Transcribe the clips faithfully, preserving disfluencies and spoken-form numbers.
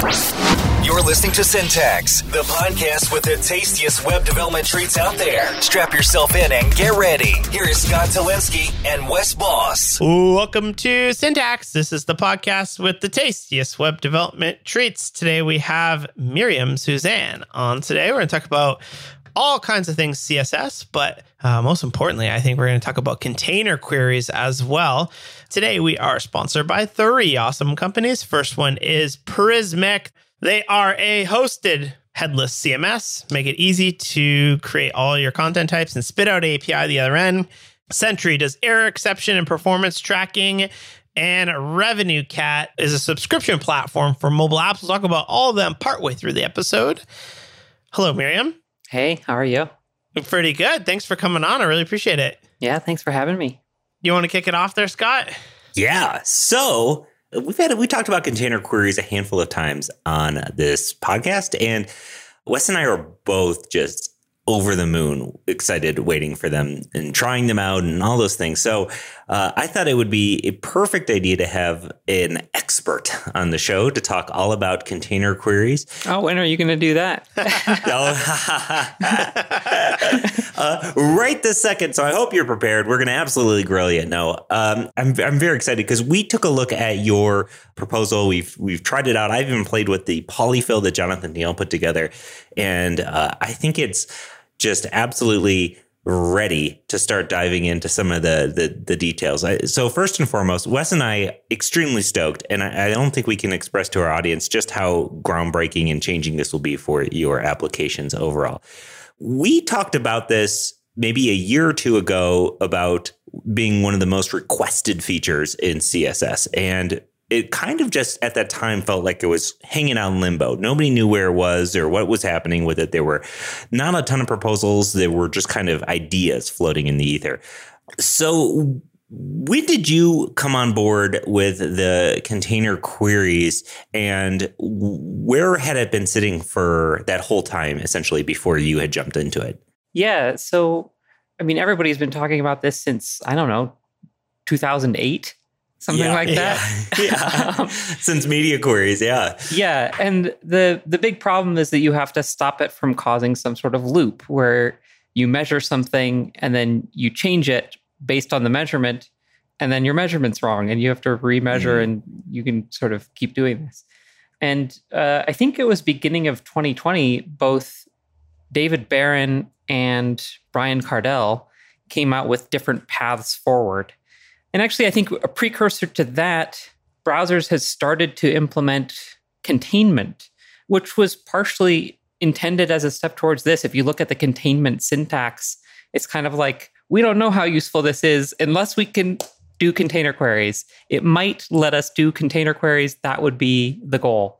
You're listening to Syntax, the podcast with the tastiest web development treats out there. Strap yourself in and get ready. Here is Scott Talinsky and Wes Boss. Welcome to Syntax. This is the podcast with the tastiest web development treats. Today we have Miriam Suzanne on. Today we're going to talk about all kinds of things C S S, but uh, most importantly, I think we're going to talk about container queries as well. Today we are sponsored by three awesome companies. First one is Prismic. They are a hosted headless C M S. Make it easy to create all your content types and spit out A P I the other end. Sentry does error exception and performance tracking. And RevenueCat is a subscription platform for mobile apps. We'll talk about all of them partway through the episode. Hello, Miriam. Hey, how are you? Pretty good. Thanks for coming on. I really appreciate it. Yeah, thanks for having me. You want to kick it off there, Scott? Yeah. So we've had we talked about container queries a handful of times on this podcast, and Wes and I are both just over the moon excited, waiting for them and trying them out and all those things. So uh, I thought it would be a perfect idea to have an expert on the show to talk all about container queries. Oh, when are you going to do that? uh, right this second. So I hope you're prepared. We're going to absolutely grill you. No, um, I'm I'm very excited because we took a look at your proposal. We've we've tried it out. I've even played with the polyfill that Jonathan Neal put together, and uh, I think it's just absolutely ready to start diving into some of the the, the details. I, so first and foremost, Wes and I extremely stoked, and I, I don't think we can express to our audience just how groundbreaking and changing this will be for your applications overall. We talked about this maybe a year or two ago about being one of the most requested features in C S S, and it kind of just at that time felt like it was hanging out in limbo. Nobody knew where it was or what was happening with it. There were not a ton of proposals. There were just kind of ideas floating in the ether. So when did you come on board with the container queries, and where had it been sitting for that whole time, essentially, before you had jumped into it? Yeah. So, I mean, everybody's been talking about this since, I don't know, two thousand eight. Something yeah, like that. Yeah. yeah. um, Since media queries, yeah. Yeah. And the, the big problem is that you have to stop it from causing some sort of loop where you measure something and then you change it based on the measurement, and then your measurement's wrong and you have to remeasure, mm. and you can sort of keep doing this. And uh, I think it was beginning of twenty twenty, both David Barron and Brian Cardell came out with different paths forward. And actually, I think a precursor to that, browsers has started to implement containment, which was partially intended as a step towards this. If you look at the containment syntax, it's kind of like, we don't know how useful this is unless we can do container queries. It might let us do container queries. That would be the goal.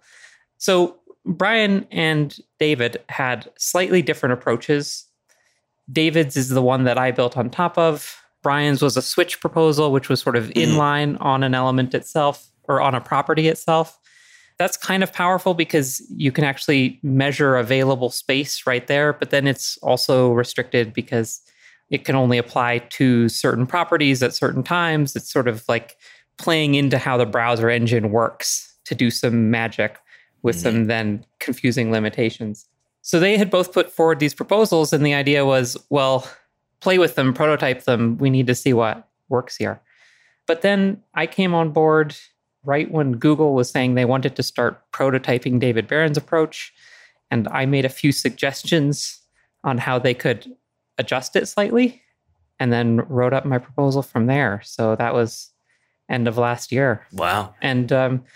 So Brian and David had slightly different approaches. David's is the one that I built on top of. Brian's was a switch proposal, which was sort of inline on an element itself or on a property itself. That's kind of powerful because you can actually measure available space right there, but then it's also restricted because it can only apply to certain properties at certain times. It's sort of like playing into how the browser engine works to do some magic with mm-hmm. some then confusing limitations. So they had both put forward these proposals, and the idea was, well, play with them, prototype them. We need to see what works here. But then I came on board right when Google was saying they wanted to start prototyping David Barron's approach. And I made a few suggestions on how they could adjust it slightly, and then wrote up my proposal from there. So that was end of last year. Wow. And um,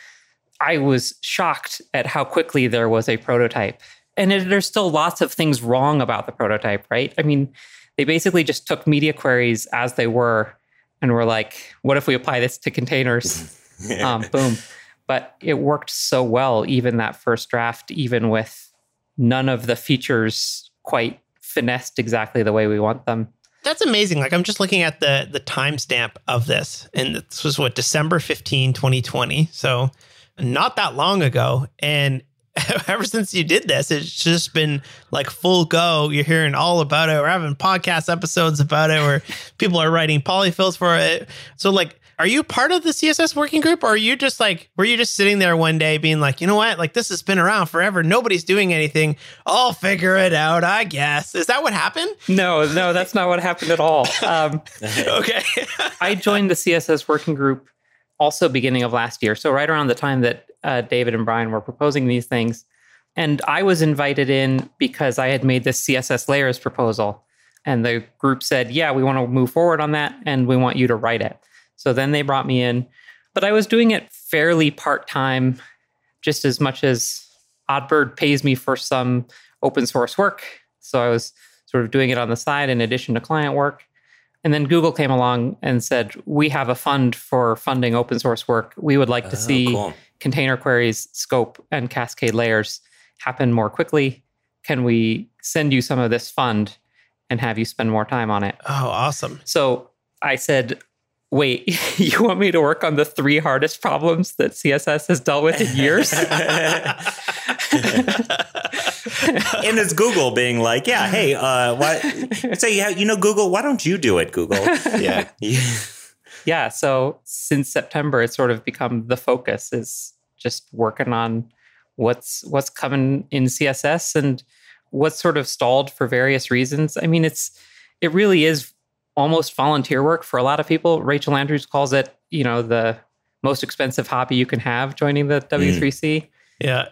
I was shocked at how quickly there was a prototype. And it, there's still lots of things wrong about the prototype, right? I mean, they basically just took media queries as they were and were like, what if we apply this to containers? um, boom. But it worked so well, even that first draft, even with none of the features quite finessed exactly the way we want them. That's amazing. Like, I'm just looking at the the timestamp of this. And this was what, December fifteenth, twenty twenty. So not that long ago. And ever since you did this, it's just been like full go. You're hearing all about it. We're having podcast episodes about it where people are writing polyfills for it. So like, Are you part of the C S S working group, or are you just like, were you just sitting there one day being like, you know what, like this has been around forever, nobody's doing anything, I'll figure it out, I guess. Is that what happened? No, no, that's not what happened at all. Um, okay. I joined the C S S working group also beginning of last year. So right around the time that uh, David and Brian were proposing these things. And I was invited in because I had made this C S S layers proposal. And the group said, yeah, we want to move forward on that, and we want you to write it. So then they brought me in. But I was doing it fairly part-time, just as much as Oddbird pays me for some open source work. So I was sort of doing it on the side in addition to client work. And then Google came along and said, we have a fund for funding open source work. We would like to oh, see cool. container queries, scope, and cascade layers happen more quickly. Can we send you some of this fund and have you spend more time on it? Oh, awesome. So I said, wait, you want me to work on the three hardest problems that C S S has dealt with in years? And it's Google being like, yeah, hey, uh, what? Say, yeah, you know, Google, why don't you do it, Google? Yeah. Yeah. So since September, it's sort of become the focus is just working on what's what's coming in C S S and what's sort of stalled for various reasons. I mean, it's it really is almost volunteer work for a lot of people. Rachel Andrews calls it, you know, the most expensive hobby you can have, joining the W three C. Mm. Yeah.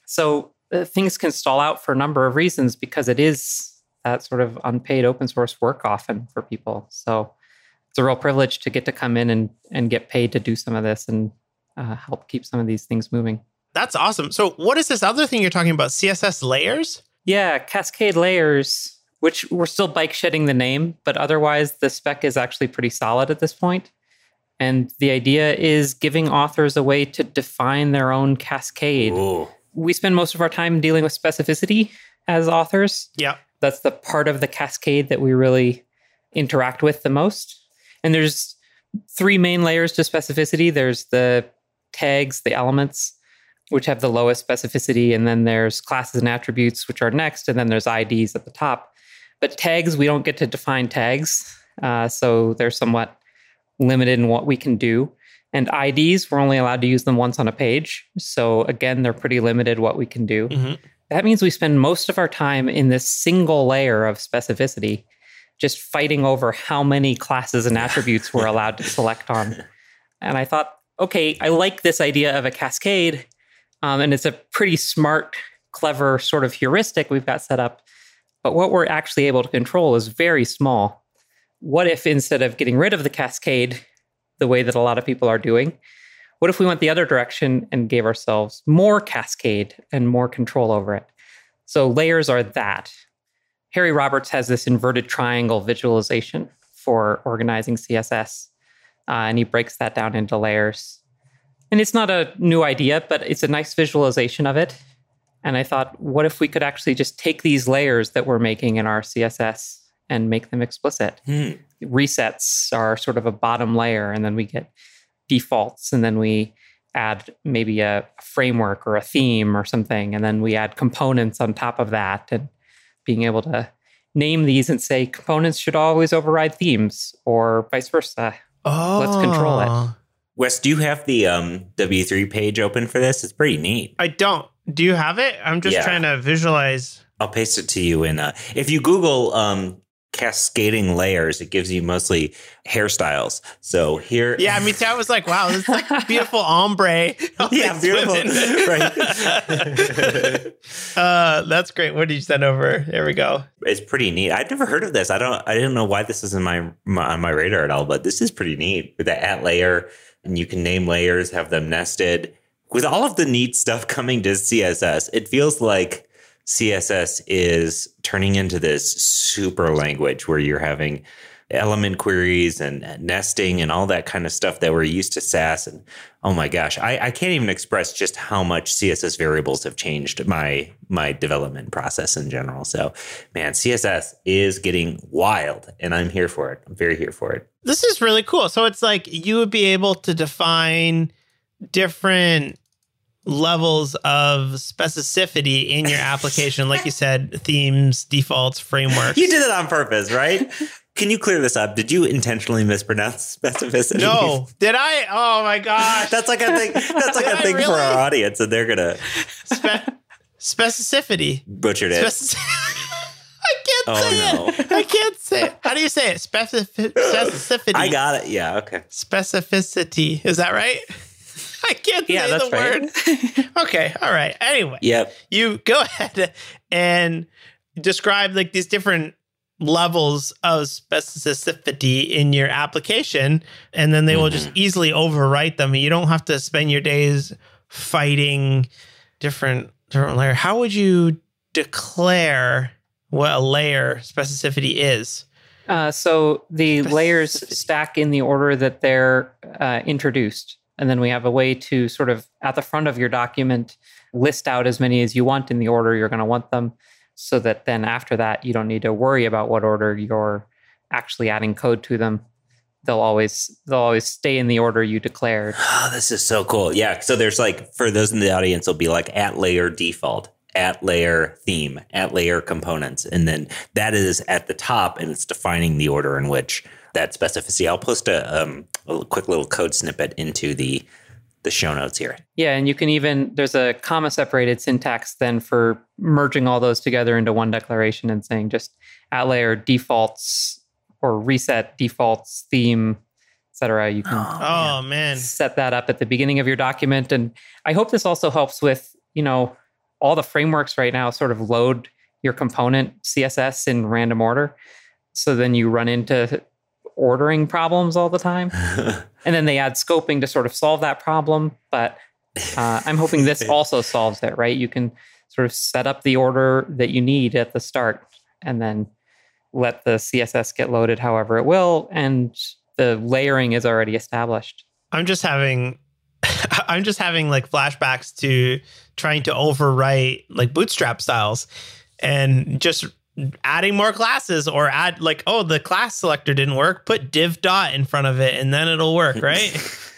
So uh, things can stall out for a number of reasons because it is that sort of unpaid open source work often for people. So it's a real privilege to get to come in and, and get paid to do some of this and uh, help keep some of these things moving. That's awesome. So what is this other thing you're talking about? C S S layers? Yeah, Cascade Layers, which we're still bike shedding the name, but otherwise the spec is actually pretty solid at this point. And the idea is giving authors a way to define their own cascade. Ooh. We spend most of our time dealing with specificity as authors. Yeah. That's the part of the cascade that we really interact with the most. And there's three main layers to specificity. There's the tags, the elements, which have the lowest specificity. And then there's classes and attributes, which are next. And then there's I Ds at the top. But tags, we don't get to define tags. Uh, so they're somewhat limited in what we can do. And I Ds, we're only allowed to use them once on a page. So again, they're pretty limited what we can do. Mm-hmm. That means we spend most of our time in this single layer of specificity, just fighting over how many classes and attributes we're allowed to select on. And I thought, okay, I like this idea of a cascade. Um, and it's a pretty smart, clever sort of heuristic we've got set up. But what we're actually able to control is very small. What if instead of getting rid of the cascade, the way that a lot of people are doing, what if we went the other direction and gave ourselves more cascade and more control over it? So layers are that. Harry Roberts has this inverted triangle visualization for organizing C S S, uh, and he breaks that down into layers. And it's not a new idea, but it's a nice visualization of it. And I thought, what if we could actually just take these layers that we're making in our C S S and make them explicit? Hmm. Resets are sort of a bottom layer, and then we get defaults, and then we add maybe a framework or a theme or something, and then we add components on top of that, and being able to name these and say components should always override themes or vice versa. Oh. Let's control it. Wes, do you have the um, W three page open for this? It's pretty neat. I don't. Do you have it? I'm just Yeah. trying to visualize. I'll paste it to you. In uh, if you Google um, cascading layers, it gives you mostly hairstyles. So here, Yeah, I mean, I was like, wow, this is like beautiful ombre. yeah, beautiful, right? uh, that's great. What did you send over? There we go. It's pretty neat. I've never heard of this. I don't. I didn't know why this is in my, my on my radar at all. But this is pretty neat with the at layer, and you can name layers, have them nested. With all of the neat stuff coming to C S S, it feels like C S S is turning into this super language where you're having element queries and nesting and all that kind of stuff that we're used to Sass. And oh my gosh, I, I can't even express just how much C S S variables have changed my my development process in general. So, man, C S S is getting wild, and I'm here for it. I'm very here for it. This is really cool. So it's like you would be able to define different levels of specificity in your application. Like you said, themes, defaults, frameworks. You did it on purpose, right? Can you clear this up? Did you intentionally mispronounce specificity? No. Did I? Oh my gosh. That's like a thing. That's like a thing really? for our audience, and they're gonna Spe- specificity. Butchered it. Speci- I can't oh, say no. it. I can't say it. How do you say it? Specific- specificity. I got it. Yeah. Okay. Specificity. Is that right? I can't yeah, say that's the right. word. Okay. All right. Anyway. Yep. You go ahead and describe like these different levels of specificity in your application, and then they mm-hmm. will just easily overwrite them. You don't have to spend your days fighting different different layer. How would you declare what a layer specificity is? Uh, so the Specificity. layers stack in the order that they're uh, introduced. And then we have a way to sort of, at the front of your document, list out as many as you want in the order you're going to want them, so that then after that, you don't need to worry about what order you're actually adding code to them. They'll always they'll always stay in the order you declared. Oh, this is so cool. Yeah. So there's like, for those in the audience, it'll be like at layer default, at layer theme, at layer components. And then that is at the top, and it's defining the order in which that specificity. I'll post a, um, a quick little code snippet into the the show notes here. Yeah, and you can even, there's a comma separated syntax then for merging all those together into one declaration and saying just at layer defaults or reset defaults theme, et cetera. You can oh, man. set that up at the beginning of your document. And I hope this also helps with, you know, all the frameworks right now sort of load your component C S S in random order. So then you run into ordering problems all the time. And then they add scoping to sort of solve that problem. But uh, I'm hoping this also solves it, right? You can sort of set up the order that you need at the start and then let the C S S get loaded however it will. And the layering is already established. I'm just having, I'm just having like flashbacks to trying to overwrite like Bootstrap styles and just adding more classes, or add like, oh, the class selector didn't work, put div dot in front of it and then it'll work, right?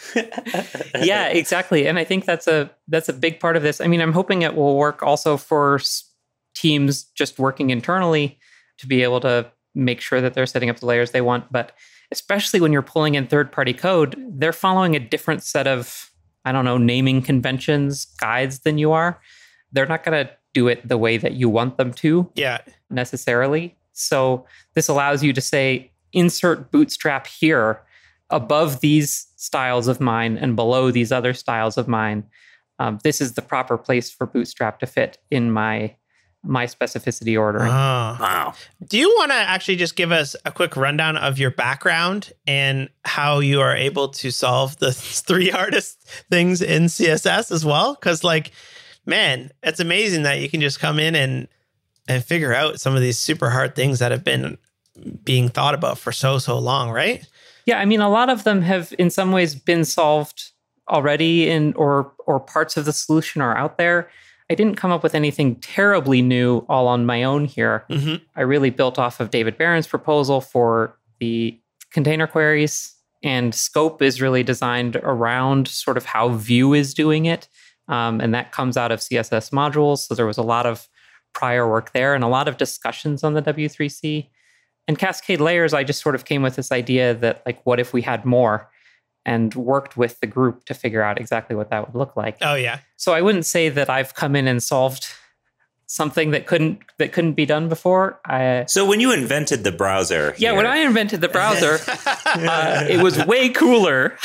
Yeah, exactly. And I think that's a that's a big part of this. I mean, I'm hoping it will work also for teams just working internally to be able to make sure that they're setting up the layers they want. But especially when you're pulling in third-party code, they're following a different set of, I don't know, naming conventions, guides than you are. They're not going to do it the way that you want them to. Yeah. Necessarily. So this allows you to say, insert Bootstrap here above these styles of mine and below these other styles of mine. Um, this is the proper place for Bootstrap to fit in my my specificity ordering. Oh. Wow. Do you want to actually just give us a quick rundown of your background and how you are able to solve the three hardest things in C S S as well? Because like, man, it's amazing that you can just come in and and figure out some of these super hard things that have been being thought about for so, so long, right? Yeah, I mean, a lot of them have in some ways been solved already, in or or parts of the solution are out there. I didn't come up with anything terribly new all on my own here. Mm-hmm. I really built off of David Barron's proposal for the container queries, and Scope is really designed around sort of how Vue is doing it. Um, and that comes out of C S S modules. So there was a lot of prior work there and a lot of discussions on the W three C. And Cascade Layers, I just sort of came with this idea that, like, what if we had more, and worked with the group to figure out exactly what that would look like. Oh, yeah. So I wouldn't say that I've come in and solved something that couldn't that couldn't be done before. I, so when you invented the browser, yeah, here, when I invented the browser, uh, it was way cooler.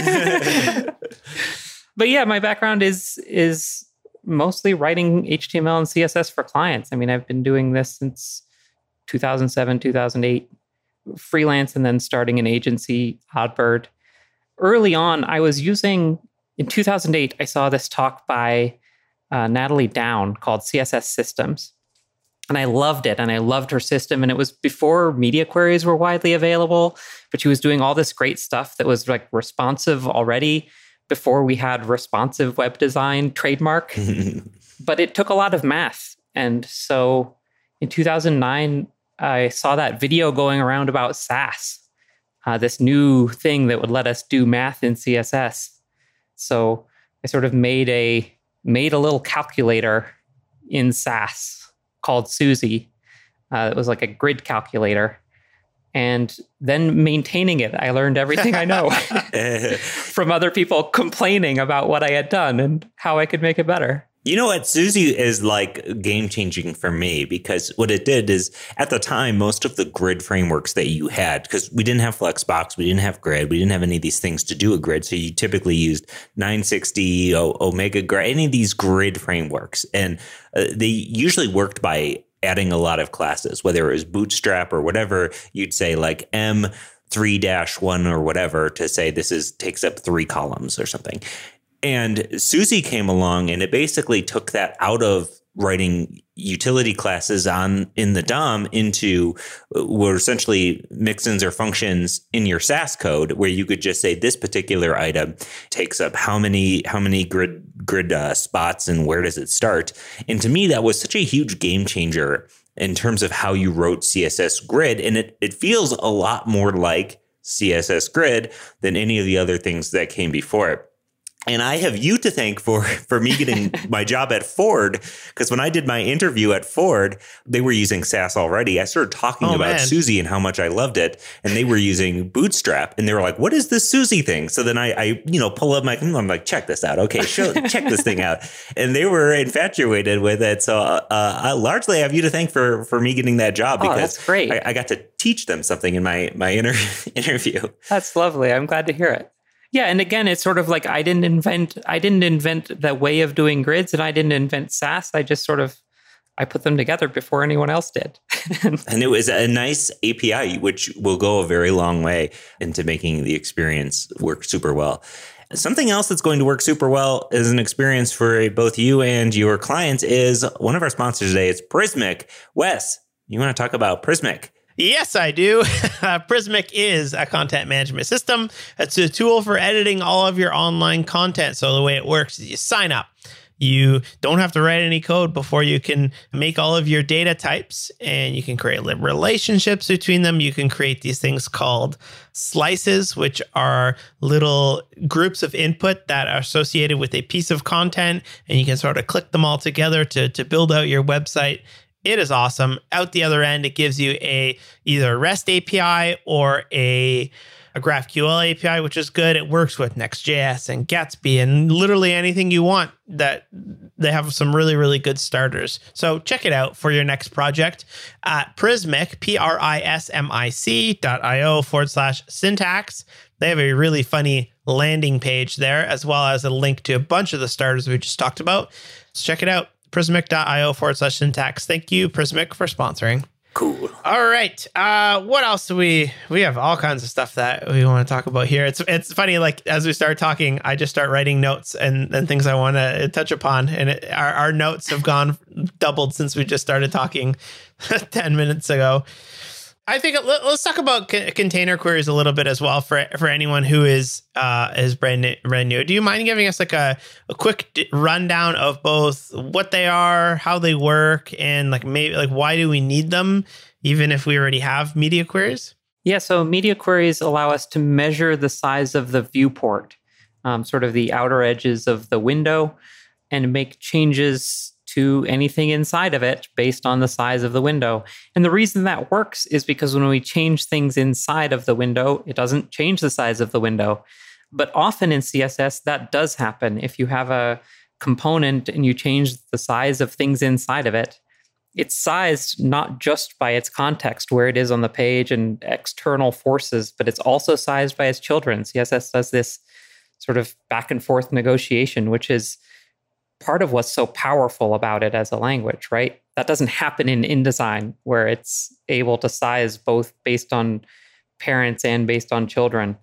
But yeah, my background is is mostly writing H T M L and C S S for clients. I mean, I've been doing this since two thousand seven, two thousand eight, freelance, and then starting an agency, Oddbird. Early on, I was using, in two thousand eight, I saw this talk by uh, Natalie Down called C S S Systems. And I loved it, and I loved her system. And it was before media queries were widely available, but she was doing all this great stuff that was like responsive already before we had responsive web design trademark. But it took a lot of math. And so in two thousand nine, I saw that video going around about Sass, uh, this new thing that would let us do math in C S S. So I sort of made a made a little calculator in Sass called Suzy. Uh, it was like a grid calculator. And then maintaining it, I learned everything I know from other people complaining about what I had done and how I could make it better. You know what? Suzy is like game changing for me, because what it did is at the time, most of the grid frameworks that you had, because we didn't have Flexbox, we didn't have Grid, we didn't have any of these things to do a grid. So you typically used nine sixty, o- Omega Grid, any of these grid frameworks. And uh, they usually worked by adding a lot of classes, whether it was Bootstrap or whatever. You'd say like M three dash one or whatever to say this is takes up three columns or something. And Suzy came along and it basically took that out of writing utility classes on in the D O M into were essentially mixins or functions in your Sass code, where you could just say this particular item takes up how many how many grid grid uh, spots and where does it start. And to me, that was such a huge game changer in terms of how you wrote C S S Grid. And it, it feels a lot more like C S S Grid than any of the other things that came before it. And I have you to thank for, for me getting my job at Ford, because when I did my interview at Ford, they were using Sass already. I started talking oh, about man. Suzy and how much I loved it. And they were using Bootstrap. And they were like, what is this Suzy thing? So then I, I you know, pull up my, I'm like, check this out. Okay, show, check this thing out. And they were infatuated with it. So uh, I largely have you to thank for, for me getting that job, because oh, that's great. I, I got to teach them something in my, my inter- interview. That's lovely. I'm glad to hear it. Yeah, and again, it's sort of like I didn't invent I didn't invent the way of doing grids, and I didn't invent Sass. I just sort of I put them together before anyone else did. And it was a nice A P I, which will go a very long way into making the experience work super well. Something else that's going to work super well as an experience for both you and your clients is one of our sponsors today. It's Prismic. Wes, you want to talk about Prismic? Yes, I do. Uh, Prismic is a content management system. It's a tool for editing all of your online content. So the way it works is you sign up. You don't have to write any code before you can make all of your data types, and you can create relationships between them. You can create these things called slices, which are little groups of input that are associated with a piece of content, and you can sort of click them all together to, to build out your website. It is awesome. Out the other end, it gives you a either a REST A P I or a, a GraphQL A P I, which is good. It works with Next.js and Gatsby and literally anything you want. That they have some really, really good starters. So check it out for your next project at Prismic, P R I S M I C dot I O forward slash syntax. They have a really funny landing page there, as well as a link to a bunch of the starters we just talked about. So check it out. Prismic.io forward slash syntax. Thank you, Prismic, for sponsoring. Cool. All right. Uh, what else do we, we have all kinds of stuff that we want to talk about here. It's it's funny, like as we start talking, I just start writing notes and, and things I want to touch upon. And it, our, our notes have gone doubled since we just started talking ten minutes ago. I think let, let's talk about c- container queries a little bit as well for for anyone who is uh, is brand new, brand new. Do you mind giving us like a, a quick d- rundown of both what they are, how they work, and like maybe like why do we need them, even if we already have media queries? Yeah, so media queries allow us to measure the size of the viewport, um, sort of the outer edges of the window, and make changes to anything inside of it based on the size of the window. And the reason that works is because when we change things inside of the window, it doesn't change the size of the window. But often in C S S, that does happen. If you have a component and you change the size of things inside of it, it's sized not just by its context, where it is on the page and external forces, but it's also sized by its children. C S S does this sort of back and forth negotiation, which is part of what's so powerful about it as a language, right? That doesn't happen in InDesign, where it's able to size both based on parents and based on children.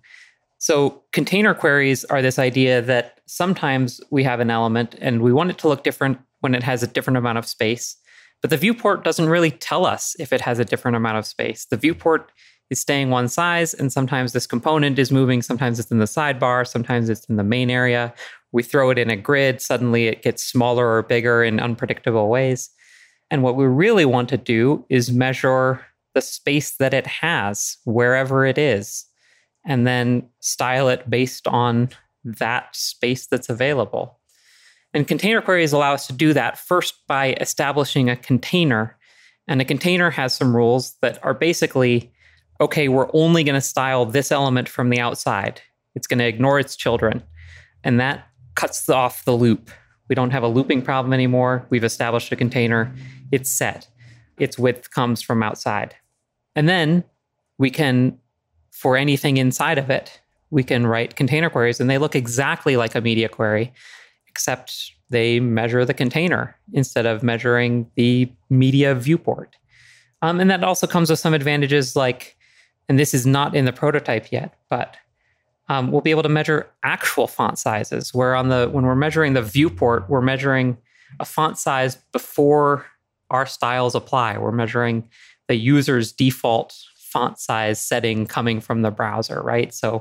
So container queries are this idea that sometimes we have an element and we want it to look different when it has a different amount of space, but the viewport doesn't really tell us if it has a different amount of space. The viewport is staying one size, and sometimes this component is moving, sometimes it's in the sidebar, sometimes it's in the main area. We throw it in a grid, suddenly it gets smaller or bigger in unpredictable ways. And what we really want to do is measure the space that it has wherever it is, and then style it based on that space that's available. And container queries allow us to do that first by establishing a container. And a container has some rules that are basically okay, we're only going to style this element from the outside. It's going to ignore its children. And that cuts off the loop. We don't have a looping problem anymore. We've established a container. It's set. Its width comes from outside. And then we can, for anything inside of it, we can write container queries, and they look exactly like a media query, except they measure the container instead of measuring the media viewport. Um, and that also comes with some advantages like, and this is not in the prototype yet, but um, we'll be able to measure actual font sizes, where on the when we're measuring the viewport, we're measuring a font size before our styles apply. We're measuring the user's default font size setting coming from the browser, right? So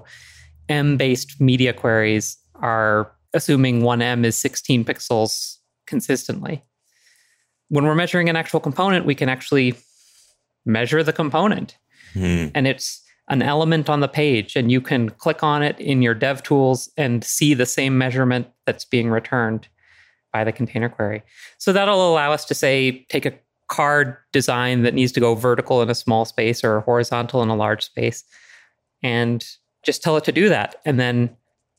M-based media queries are assuming one M is sixteen pixels consistently. When we're measuring an actual component, we can actually measure the component. Hmm. And it's an element on the page, and you can click on it in your dev tools and see the same measurement that's being returned by the container query. So that'll allow us to say, take a card design that needs to go vertical in a small space or horizontal in a large space, and just tell it to do that, and then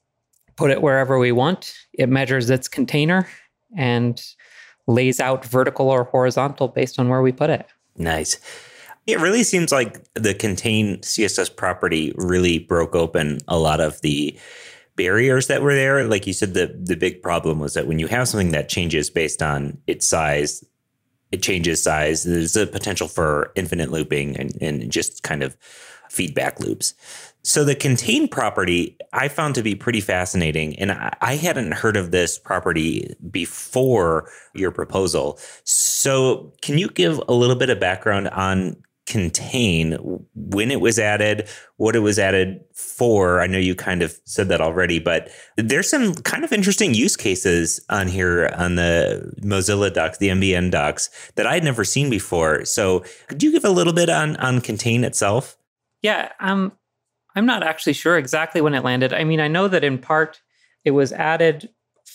put it wherever we want. It measures its container and lays out vertical or horizontal based on where we put it. Nice. It really seems like the contain C S S property really broke open a lot of the barriers that were there. Like you said, the, the big problem was that when you have something that changes based on its size, it changes size. There's a potential for infinite looping and, and just kind of feedback loops. So the contain property I found to be pretty fascinating, and I, I hadn't heard of this property before your proposal. So can you give a little bit of background on contain, when it was added, what it was added for? I know you kind of said that already, but there's some kind of interesting use cases on here on the Mozilla docs, the M B N docs, that I had never seen before. So could you give a little bit on, on contain itself? Yeah, um, I'm not actually sure exactly when it landed. I mean, I know that in part it was added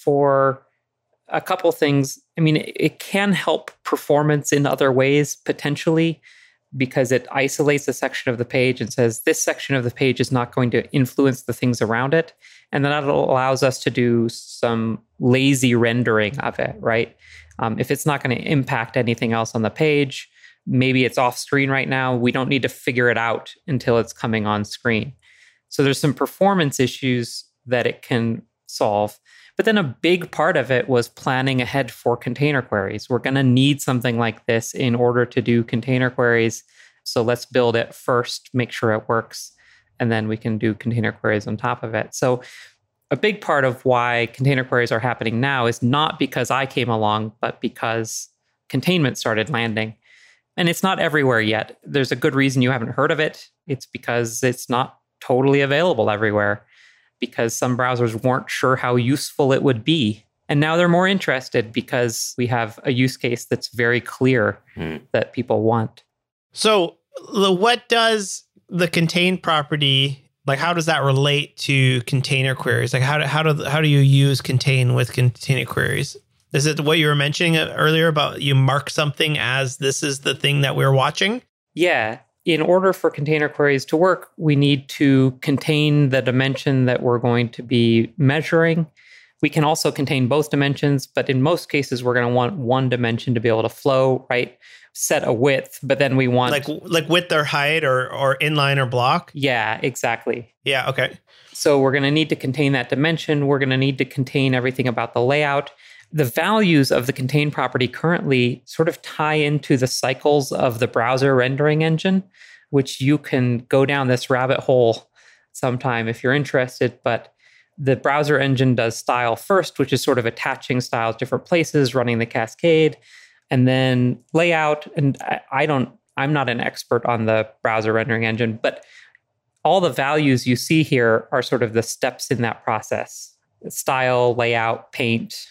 for a couple things. I mean, it, it can help performance in other ways, potentially, because it isolates a section of the page and says this section of the page is not going to influence the things around it. And then that allows us to do some lazy rendering of it, right? Um, if it's not going to impact anything else on the page, maybe it's off screen right now. We don't need to figure it out until it's coming on screen. So there's some performance issues that it can solve. But then a big part of it was planning ahead for container queries. We're going to need something like this in order to do container queries. So let's build it first, make sure it works, and then we can do container queries on top of it. So a big part of why container queries are happening now is not because I came along, but because containment started landing. And it's not everywhere yet. There's a good reason you haven't heard of it. It's because it's not totally available everywhere, because some browsers weren't sure how useful it would be. And now they're more interested because we have a use case that's very clear mm. that people want. So what does the contain property, like how does that relate to container queries? Like how do, how do, how do you use contain with container queries? Is it what you were mentioning earlier about you mark something as this is the thing that we're watching? Yeah. In order for container queries to work, we need to contain the dimension that we're going to be measuring. We can also contain both dimensions, but in most cases, we're going to want one dimension to be able to flow, right? Set a width, but then we want... Like like width or height or, or inline or block? Yeah, exactly. Yeah, okay. So we're going to need to contain that dimension. We're going to need to contain everything about the layout. The values of the contain property currently sort of tie into the cycles of the browser rendering engine, which you can go down this rabbit hole sometime if you're interested. But the browser engine does style first, which is sort of attaching styles different places, running the cascade, and then layout. And I don't, I'm not an expert on the browser rendering engine, but all the values you see here are sort of the steps in that process: style, layout, paint,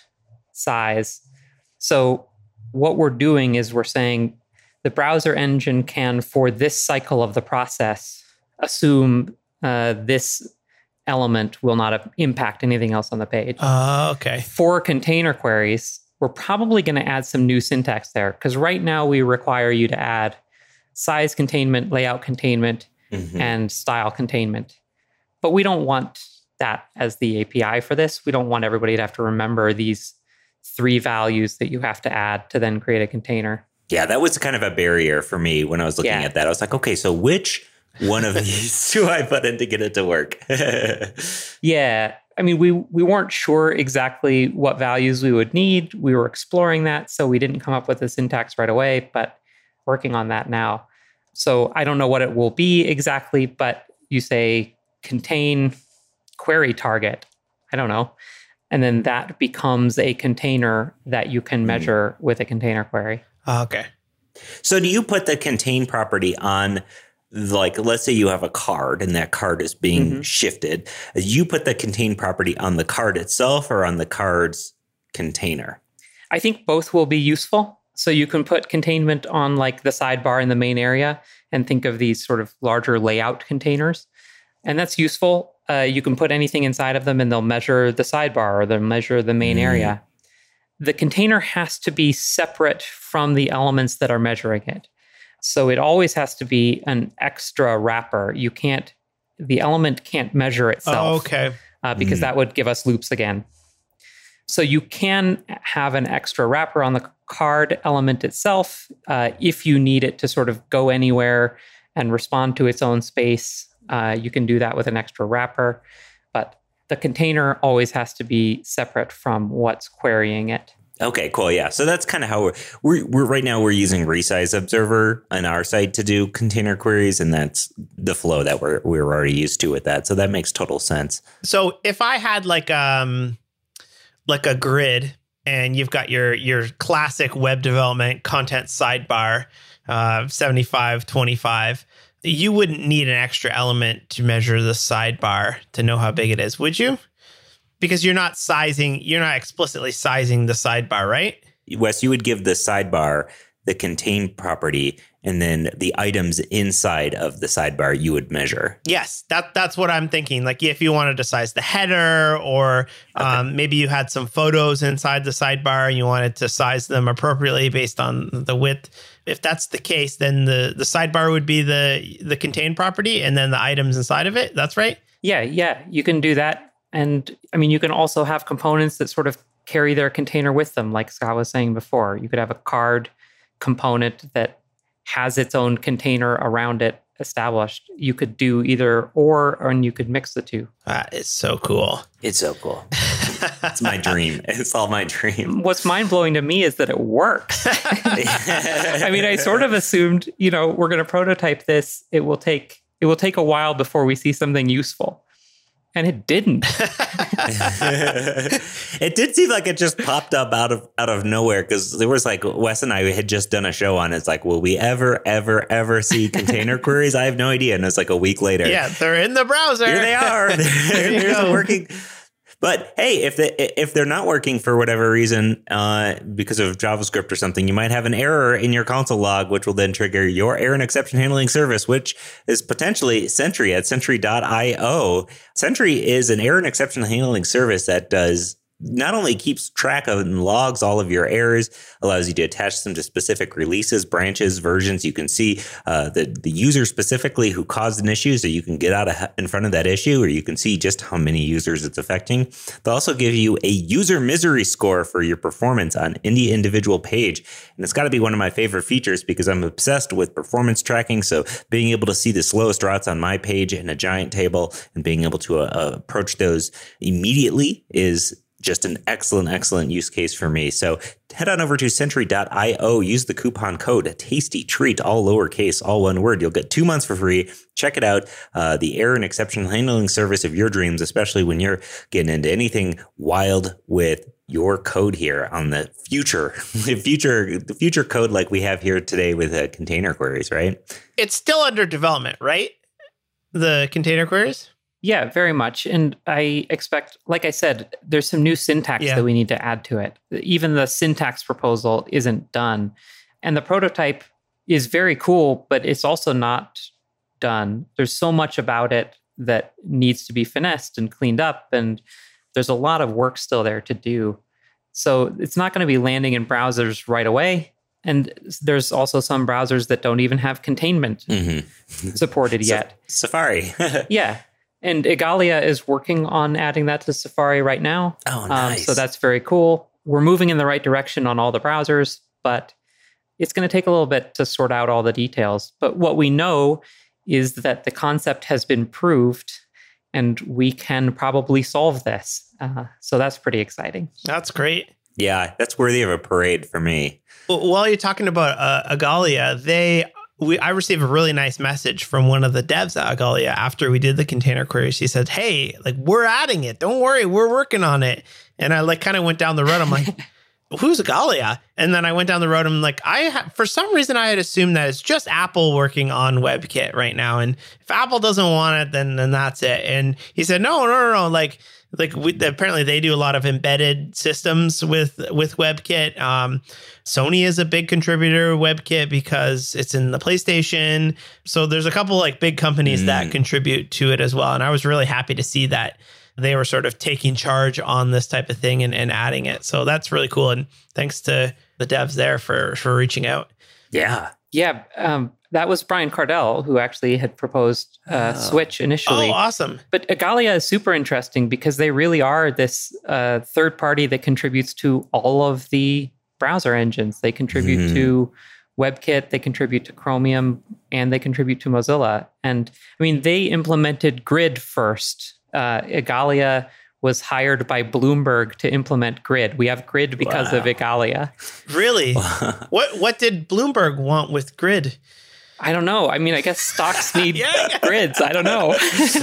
size. So what we're doing is we're saying the browser engine can, for this cycle of the process, assume uh, this element will not impact anything else on the page. Uh, okay. For container queries, we're probably going to add some new syntax there, because right now we require you to add size containment, layout containment, mm-hmm. and style containment. But we don't want that as the A P I for this. We don't want everybody to have to remember these three values that you have to add to then create a container. Yeah, that was kind of a barrier for me when I was looking yeah. at that. I was like, okay, so which one of these do I put in to get it to work? yeah. I mean, we we weren't sure exactly what values we would need. We were exploring that, so we didn't come up with a syntax right away, but working on that now. So I don't know what it will be exactly, but you say contain query target. I don't know. And then that becomes a container that you can measure mm. with a container query. Oh, okay. So do you put the contain property on, like, let's say you have a card and that card is being mm-hmm. shifted. You put the contain property on the card itself or on the card's container? I think both will be useful. So you can put containment on like the sidebar in the main area and think of these sort of larger layout containers. And that's useful. Uh, you can put anything inside of them and they'll measure the sidebar or they'll measure the main mm. area. The container has to be separate from the elements that are measuring it. So it always has to be an extra wrapper. You can't, the element can't measure itself. Oh, okay. Uh, because mm. that would give us loops again. So you can have an extra wrapper on the card element itself uh, if you need it to sort of go anywhere and respond to its own space. Uh, you can do that with an extra wrapper, but the container always has to be separate from what's querying it. Okay, cool. Yeah. So that's kind of how we're, we're, we're right now we're using Resize Observer on our site to do container queries. And that's the flow that we're, we're already used to with that. So that makes total sense. So if I had like, um, like a grid and you've got your, your classic web development content sidebar, uh, seventy-five, twenty-five, you wouldn't need an extra element to measure the sidebar to know how big it is, would you? Because you're not sizing, you're not explicitly sizing the sidebar, right? Wes, you would give the sidebar the contain property, and then the items inside of the sidebar you would measure. Yes, that that's what I'm thinking. Like if you wanted to size the header, or okay. um, maybe you had some photos inside the sidebar and you wanted to size them appropriately based on the width. If that's the case, then the, the sidebar would be the, the contain property and then the items inside of it. That's right? Yeah, yeah, you can do that. And I mean, you can also have components that sort of carry their container with them, like Scott was saying before. You could have a card component that has its own container around it established. You could do either or, and you could mix the two. That is so cool. It's so cool. It's my dream. It's all my dream. What's mind-blowing to me is that it works. I mean, I sort of assumed, you know, we're going to prototype this. It will take it will take a while before we see something useful. And it didn't. It did seem like it just popped up out of out of nowhere, because there was like Wes and I had just done a show on it. It's like, will we ever, ever, ever see container queries? I have no idea. And it's like a week later. Yeah, they're in the browser. Here they are. There's a working. But hey, if they, if they're not working for whatever reason, uh, because of JavaScript or something, you might have an error in your console log, which will then trigger your error and exception handling service, which is potentially Sentry at Sentry dot io. Sentry is an error and exception handling service that does not only keeps track of and logs all of your errors, allows you to attach them to specific releases, branches, versions. You can see uh, the, the user specifically who caused an issue, so you can get out of, in front of that issue, or you can see just how many users it's affecting. They'll also give you a user misery score for your performance on any individual page. And it's got to be one of my favorite features, because I'm obsessed with performance tracking. So being able to see the slowest routes on my page in a giant table and being able to uh, approach those immediately is just an excellent, excellent use case for me. So head on over to Sentry dot io, use the coupon code Tasty Treat, all lowercase, all one word. You'll get two months for free. Check it out. Uh, the error and exception handling service of your dreams, especially when you're getting into anything wild with your code here on the future, the future, the future code like we have here today with uh, container queries, right? It's still under development, right? The container queries? Yeah, very much. And I expect, like I said, there's some new syntax yeah. that we need to add to it. Even the syntax proposal isn't done. And the prototype is very cool, but it's also not done. There's so much about it that needs to be finessed and cleaned up. And there's a lot of work still there to do. So it's not going to be landing in browsers right away. And there's also some browsers that don't even have containment mm-hmm. supported so, yet. Safari. Yeah. And Igalia is working on adding that to Safari right now. Oh, nice. Um, so that's very cool. We're moving in the right direction on all the browsers, but it's going to take a little bit to sort out all the details. But what we know is that the concept has been proved, and we can probably solve this. Uh, so that's pretty exciting. That's great. Yeah, that's worthy of a parade for me. Well, while you're talking about uh, Igalia, they we I received a really nice message from one of the devs at Igalia after we did the container queries. He said, "Hey, like we're adding it. Don't worry, we're working on it." And I like kind of went down the road. I'm like, "Who's Igalia?" And then I went down the road. I'm like, I ha- for some reason I had assumed that it's just Apple working on WebKit right now, and if Apple doesn't want it, then then that's it. And he said, "No, no, no, no. Like." Like we, apparently they do a lot of embedded systems with with WebKit. Um, Sony is a big contributor to WebKit because it's in the PlayStation. So there's a couple like big companies mm. that contribute to it as well. And I was really happy to see that they were sort of taking charge on this type of thing and, and adding it. So that's really cool. And thanks to the devs there for for reaching out. Yeah. Yeah. Um, that was Brian Cardell, who actually had proposed uh, oh. Switch initially. Oh, awesome. But Igalia is super interesting because they really are this uh, third party that contributes to all of the browser engines. They contribute mm. to WebKit, they contribute to Chromium, and they contribute to Mozilla. And I mean, they implemented Grid first. Uh, Igalia was hired by Bloomberg to implement Grid. We have Grid because wow. of Igalia. Really? what What did Bloomberg want with Grid? I don't know. I mean, I guess stocks need yeah, yeah. grids. I don't know.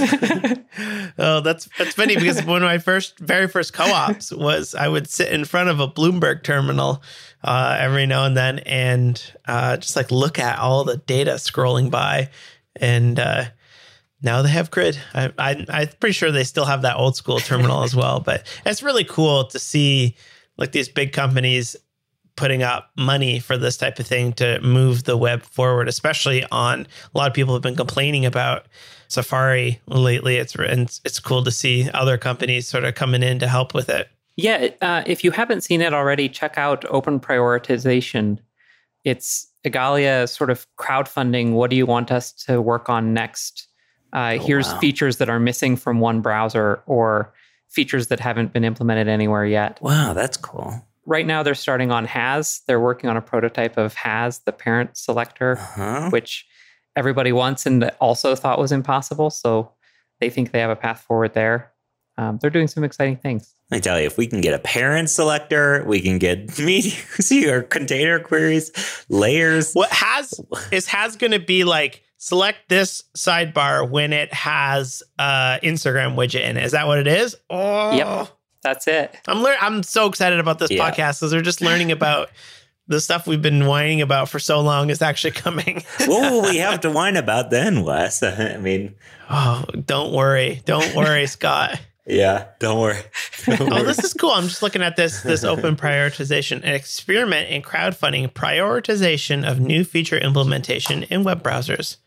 Oh, that's that's funny because one of my first, very first co-ops was I would sit in front of a Bloomberg terminal uh, every now and then and uh, just like look at all the data scrolling by. And uh, now they have Grid. I, I, I'm pretty sure they still have that old school terminal as well. But it's really cool to see like these big companies putting up money for this type of thing to move the web forward, especially on a lot of people have been complaining about Safari lately. It's and it's cool to see other companies sort of coming in to help with it. Yeah, uh, if you haven't seen it already, check out Open Prioritization. It's Igalia sort of crowdfunding. What do you want us to work on next? Uh, oh, here's wow. features that are missing from one browser or features that haven't been implemented anywhere yet. Wow, that's cool. Right now, they're starting on Has. They're working on a prototype of Has, the parent selector, uh-huh. which everybody wants and also thought was impossible. So they think they have a path forward there. Um, they're doing some exciting things. I tell you, if we can get a parent selector, we can get media, see our container queries, layers. What Has is Has going to be like? Select this sidebar when it has uh, Instagram widget in it. Is that what it is? Oh. Yep. That's it. I'm lear- I'm so excited about this yeah. podcast because we're just learning about the stuff we've been whining about for so long is actually coming. What will we have to whine about then, Wes? I mean, oh, don't worry, don't worry, Scott. Yeah, don't worry. Don't oh, worry. This is cool. I'm just looking at this this open prioritization, an experiment in crowdfunding prioritization of new feature implementation in web browsers.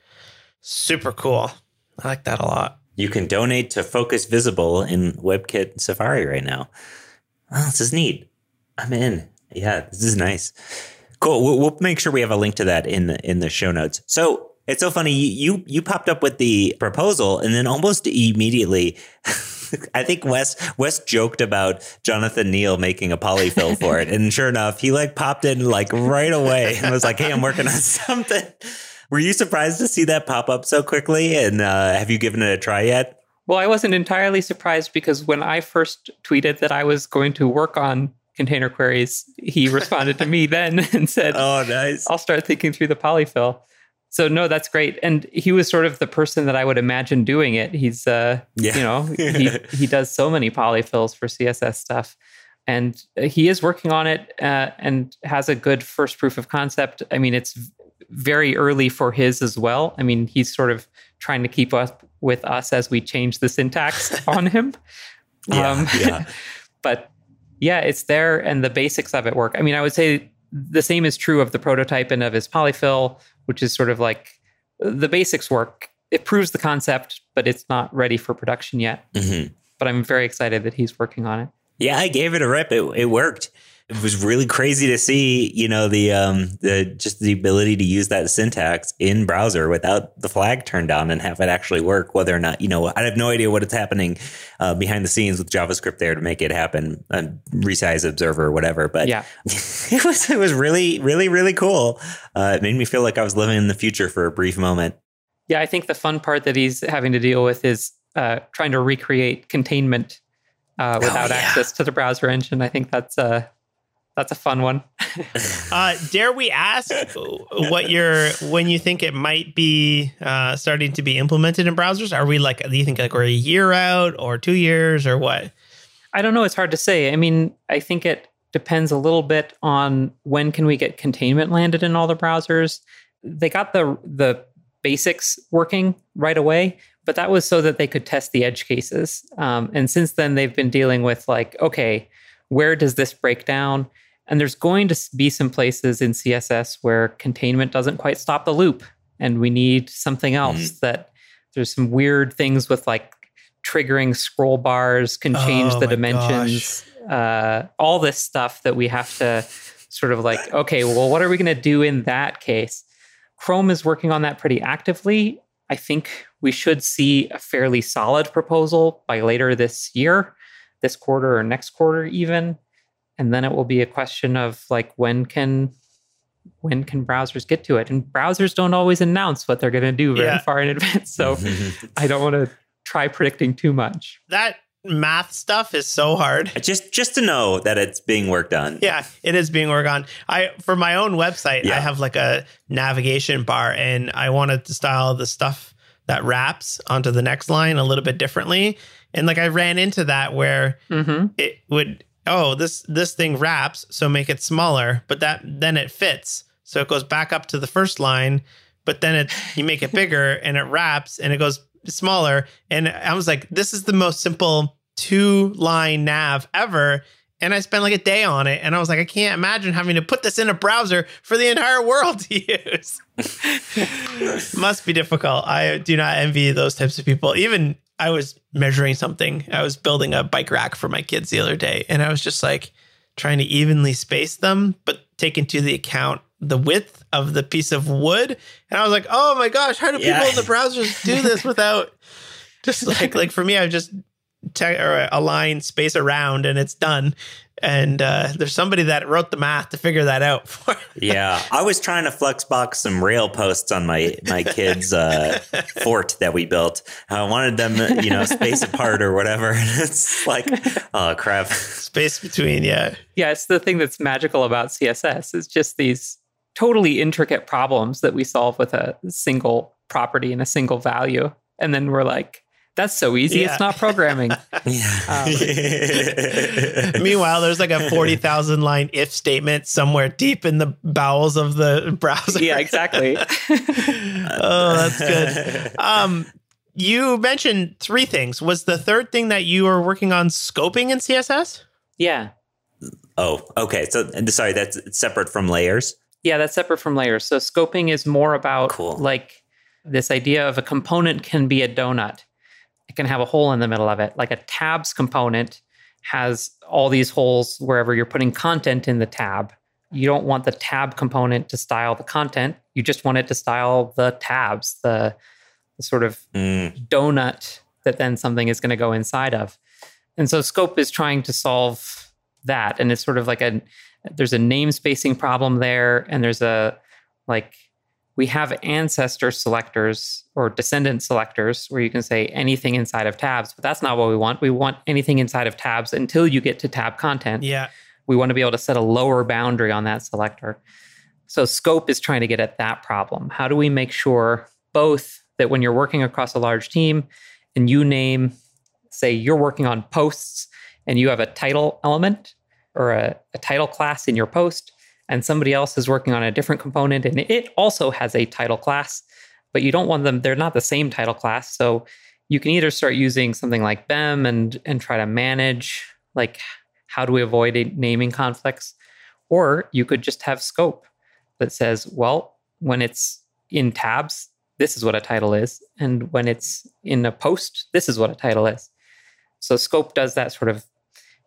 Super cool. I like that a lot. You can donate to Focus Visible in WebKit Safari right now. Oh, this is neat. I'm in. Yeah, this is nice. Cool. We'll, we'll make sure we have a link to that in the in the show notes. So it's so funny. You you popped up with the proposal, and then almost immediately, I think Wes Wes joked about Jonathan Neal making a polyfill for it, and sure enough, he like popped in like right away and was like, "Hey, I'm working on something." Were you surprised to see that pop up so quickly? And uh, have you given it a try yet? Well, I wasn't entirely surprised because when I first tweeted that I was going to work on container queries, he responded to me then and said, "Oh, nice. I'll start thinking through the polyfill." So no, that's great. And he was sort of the person that I would imagine doing it. He's, uh, yeah. you know, he, he does so many polyfills for C S S stuff. And he is working on it uh, and has a good first proof of concept. I mean, it's very early for his as well. I mean, he's sort of trying to keep up with us as we change the syntax on him. Yeah, um, yeah. But yeah, it's there and the basics of it work. I mean, I would say the same is true of the prototype and of his polyfill, which is sort of like the basics work. It proves the concept, but it's not ready for production yet. Mm-hmm. But I'm very excited that he's working on it. Yeah, I gave it a rip. It, it worked. it was really crazy to see, you know, the um, the just the ability to use that syntax in browser without the flag turned on and have it actually work. Whether or not, you know, I have no idea what is happening uh, behind the scenes with JavaScript there to make it happen, uh, resize observer or whatever. But yeah, it was it was really, really, really cool. Uh, it made me feel like I was living in the future for a brief moment. Yeah, I think the fun part that he's having to deal with is uh, trying to recreate containment uh, without oh, yeah. access to the browser engine. I think that's a that's a fun one. uh, dare we ask what you're when you think it might be uh, starting to be implemented in browsers? Are we like, do you think like we're a year out or two years or what? I don't know. It's hard to say. I mean, I think it depends a little bit on when can we get containment landed in all the browsers. They got the the basics working right away, but that was so that they could test the edge cases. Um, and since then, they've been dealing with like, okay, where does this break down? And there's going to be some places in C S S where containment doesn't quite stop the loop. And we need something else mm. that there's some weird things with like triggering scroll bars can change oh the dimensions, uh, all this stuff that we have to sort of like, okay, well, what are we going to do in that case? Chrome is working on that pretty actively. I think we should see a fairly solid proposal by later this year, this quarter or next quarter even. And then it will be a question of like, when can when can browsers get to it? And browsers don't always announce what they're going to do very yeah. far in advance. So I don't want to try predicting too much. That math stuff is so hard. Just just to know that it's being worked on. Yeah, it is being worked on. I for my own website, yeah. I have like a navigation bar, and I wanted to style the stuff that wraps onto the next line a little bit differently. And like I ran into that where mm-hmm. it would, oh, this this thing wraps, so make it smaller, but that then it fits. So it goes back up to the first line, but then it you make it bigger and it wraps and it goes smaller. And I was like, this is the most simple two line nav ever. And I spent like a day on it. And I was like, I can't imagine having to put this in a browser for the entire world to use. Must be difficult. I do not envy those types of people. Even I was measuring something. I was building a bike rack for my kids the other day. And I was just like trying to evenly space them, but take into the account the width of the piece of wood. And I was like, oh my gosh, how do yeah. people in the browsers do this without just like, like for me, I just te- or align space around and it's done. And uh, there's somebody that wrote the math to figure that out for. Yeah. I was trying to flexbox some rail posts on my, my kids' uh, fort that we built. I wanted them, you know, space apart or whatever. And it's like, oh, crap. Space between, yeah. Yeah, it's the thing that's magical about C S S. It's just these totally intricate problems that we solve with a single property and a single value. And then we're like, that's so easy. Yeah. It's not programming. um, Meanwhile, there's like a forty thousand line if statement somewhere deep in the bowels of the browser. Yeah, exactly. Oh, that's good. Um, you mentioned three things. Was the third thing that you were working on scoping in C S S? Yeah. Oh, okay. So sorry, that's separate from layers. Yeah, that's separate from layers. So scoping is more about cool. like this idea of a component can be a donut. It can have a hole in the middle of it. Like a tabs component has all these holes wherever you're putting content in the tab. You don't want the tab component to style the content. You just want it to style the tabs, the, the sort of mm. donut that then something is going to go inside of. And so scope is trying to solve that. And it's sort of like a, there's a namespacing problem there. And there's a, like, we have ancestor selectors or descendant selectors where you can say anything inside of tabs, but that's not what we want. We want anything inside of tabs until you get to tab content. Yeah. We want to be able to set a lower boundary on that selector. So scope is trying to get at that problem. How do we make sure both that when you're working across a large team and you name, say you're working on posts and you have a title element or a, a title class in your post, and somebody else is working on a different component and it also has a title class, but you don't want them, they're not the same title class. So you can either start using something like B E M and, and try to manage, like, how do we avoid naming conflicts? Or you could just have scope that says, well, when it's in tabs, this is what a title is. And when it's in a post, this is what a title is. So scope does that sort of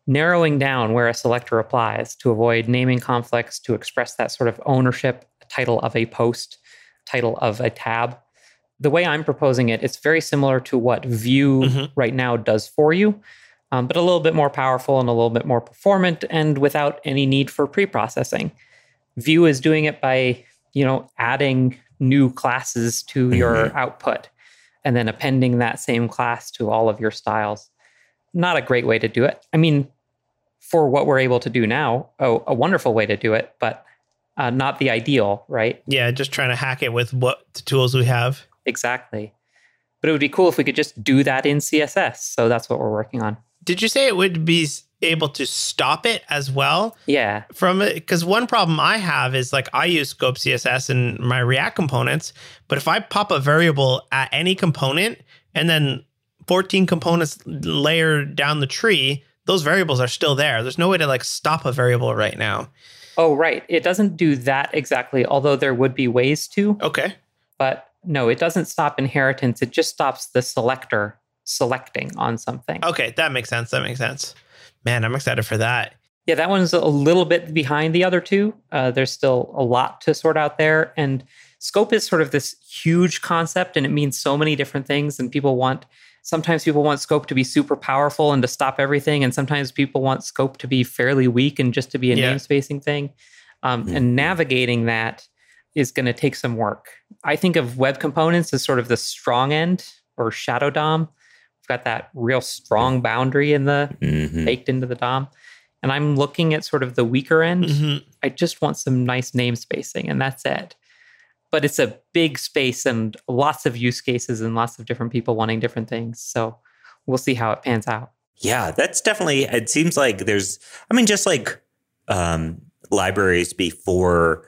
narrowing down where a selector applies to avoid naming conflicts, to express that sort of ownership, title of a post, title of a tab. The way I'm proposing it, it's very similar to what Vue mm-hmm. right now does for you, um, but a little bit more powerful and a little bit more performant and without any need for pre-processing. Vue is doing it by, you know, adding new classes to mm-hmm. your output and then appending that same class to all of your styles. Not a great way to do it. I mean, for what we're able to do now, oh, a wonderful way to do it, but uh, not the ideal, right? Yeah, just trying to hack it with what the tools we have. Exactly. But it would be cool if we could just do that in C S S. So that's what we're working on. Did you say it would be able to stop it as well? Yeah. From it, because one problem I have is like I use Scope C S S in my React components, but if I pop a variable at any component and then fourteen components layer down the tree, those variables are still there. There's no way to like stop a variable right now. Oh, right. It doesn't do that exactly, although there would be ways to. Okay. But no, it doesn't stop inheritance. It just stops the selector selecting on something. Okay, that makes sense. That makes sense. Man, I'm excited for that. Yeah, that one's a little bit behind the other two. Uh, there's still a lot to sort out there. And scope is sort of this huge concept, and it means so many different things. And people want, sometimes people want scope to be super powerful and to stop everything. And sometimes people want scope to be fairly weak and just to be a yeah. namespacing thing. Um, mm-hmm. And navigating that is going to take some work. I think of web components as sort of the strong end or shadow D O M. We've got that real strong boundary in the mm-hmm. baked into the D O M. And I'm looking at sort of the weaker end. Mm-hmm. I just want some nice namespacing, and that's it. But it's a big space and lots of use cases and lots of different people wanting different things. So we'll see how it pans out. Yeah, that's definitely, it seems like there's, I mean, just like um, libraries before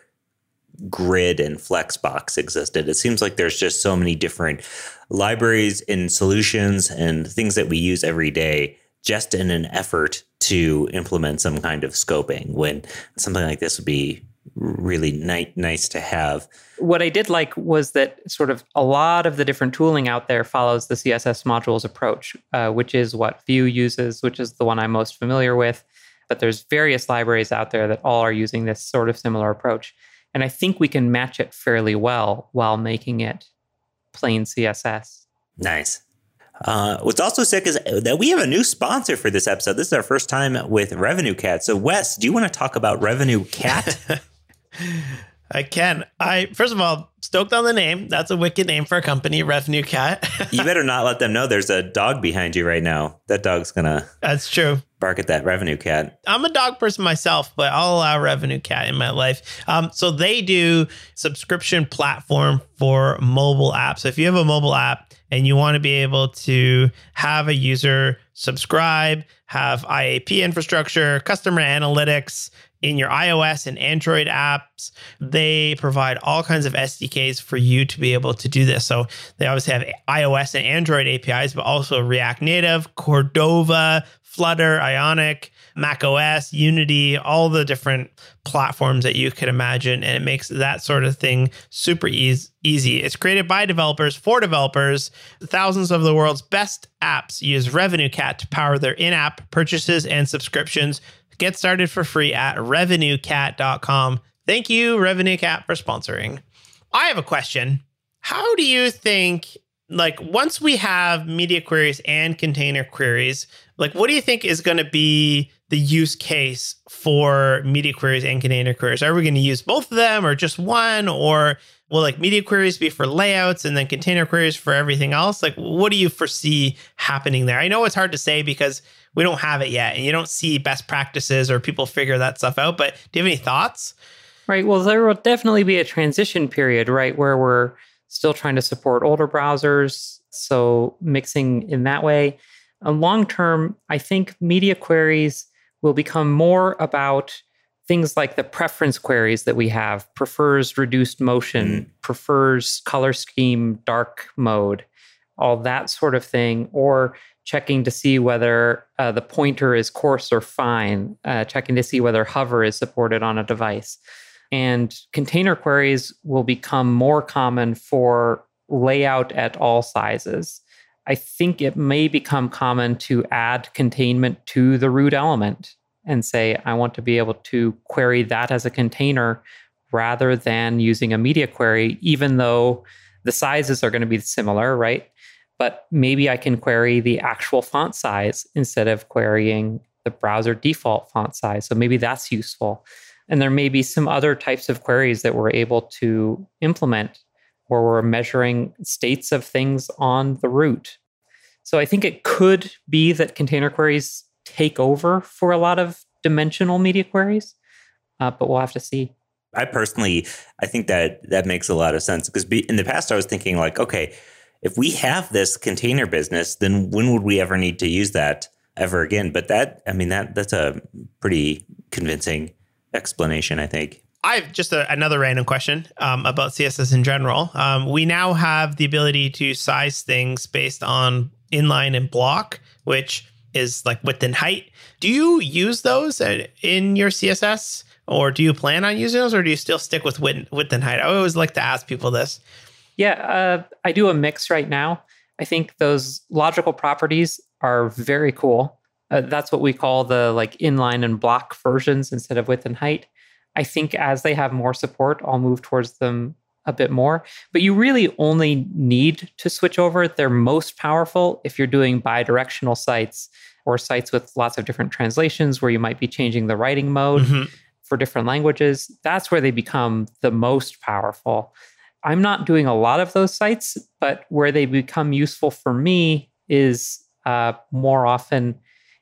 Grid and Flexbox existed, it seems like there's just so many different libraries and solutions and things that we use every day just in an effort to implement some kind of scoping, when something like this would be really ni- nice to have. What I did like was that sort of a lot of the different tooling out there follows the C S S modules approach, uh, which is what Vue uses, which is the one I'm most familiar with. But there's various libraries out there that all are using this sort of similar approach. And I think we can match it fairly well while making it plain C S S. Nice. Uh, what's also sick is that we have a new sponsor for this episode. This is our first time with Revenue Cat. So, Wes, do you want to talk about Revenue Cat? I can. I first of all, stoked on the name. That's a wicked name for a company, Revenue Cat. You better not let them know there's a dog behind you right now. That dog's gonna. That's true. Bark at that Revenue Cat. I'm a dog person myself, but I'll allow Revenue Cat in my life. Um, so they do subscription platform for mobile apps. So if you have a mobile app and you want to be able to have a user subscribe, have I A P infrastructure, customer analytics in your iOS and Android apps, they provide all kinds of S D Ks for you to be able to do this. So they obviously have iOS and Android A P Is, but also React Native, Cordova, Flutter, Ionic, macOS, Unity, all the different platforms that you could imagine. And it makes that sort of thing super easy. easy. It's created by developers for developers. Thousands of the world's best apps use Revenue Cat to power their in-app purchases and subscriptions. Get started for free at revenue cat dot com. Thank you, Revenue Cat, for sponsoring. I have a question. How do you think, like, once we have media queries and container queries, like, what do you think is going to be the use case for media queries and container queries? Are we going to use both of them or just one? Or will like media queries be for layouts and then container queries for everything else? Like, what do you foresee happening there? I know it's hard to say because we don't have it yet and you don't see best practices or people figure that stuff out. But do you have any thoughts? Right. Well, there will definitely be a transition period, right, where we're still trying to support older browsers. So mixing in that way. Uh, long term, I think media queries will become more about things like the preference queries that we have, prefers reduced motion, mm. prefers color scheme dark mode, all that sort of thing, or checking to see whether uh, the pointer is coarse or fine, uh, checking to see whether hover is supported on a device. And container queries will become more common for layout at all sizes. I think it may become common to add containment to the root element and say, I want to be able to query that as a container rather than using a media query, even though the sizes are going to be similar, right? But maybe I can query the actual font size instead of querying the browser default font size. So maybe that's useful. And there may be some other types of queries that we're able to implement where we're measuring states of things on the root. So I think it could be that container queries take over for a lot of dimensional media queries, uh, but we'll have to see. I personally, I think that that makes a lot of sense because in the past I was thinking like, okay, if we have this container business, then when would we ever need to use that ever again? But that, I mean, that that's a pretty convincing explanation, I think. I have just a, another random question um, about C S S in general. Um, we now have the ability to size things based on inline and block, which is like width and height. Do you use those in your C S S? Or do you plan on using those, or do you still stick with width, width and height? I always like to ask people this. Yeah, uh, I do a mix right now. I think those logical properties are very cool. Uh, that's what we call the like inline and block versions instead of width and height. I think as they have more support, I'll move towards them a bit more. But you really only need to switch over. They're most powerful if you're doing bidirectional sites or sites with lots of different translations where you might be changing the writing mode. Mm-hmm. For different languages. That's where they become the most powerful. I'm not doing a lot of those sites, but where they become useful for me is uh, more often